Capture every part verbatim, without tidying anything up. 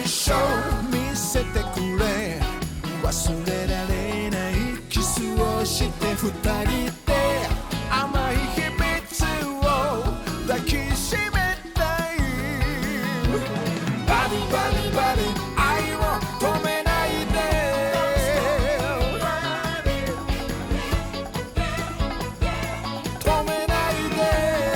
ショー見せてくれ忘れられないキスをして二人で甘い秘密を抱きしめたいバディバディバディ愛を止めないで止めないで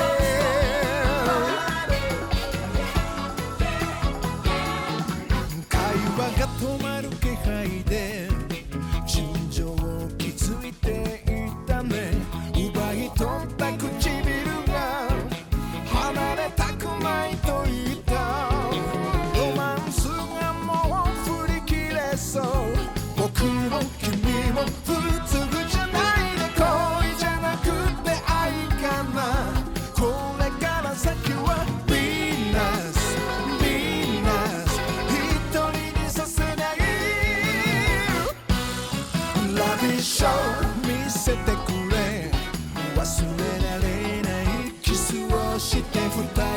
会話が止まる気配で心情を気づいていたね奪い取った唇が離れたくないと言ったロマンスがもう振り切れそう僕も君も不都合じゃないで恋じゃなくて愛かなこれから先はヴィーナスヴィーナス一人にさせないラビッショー見せてくれ忘れられないキスをして二人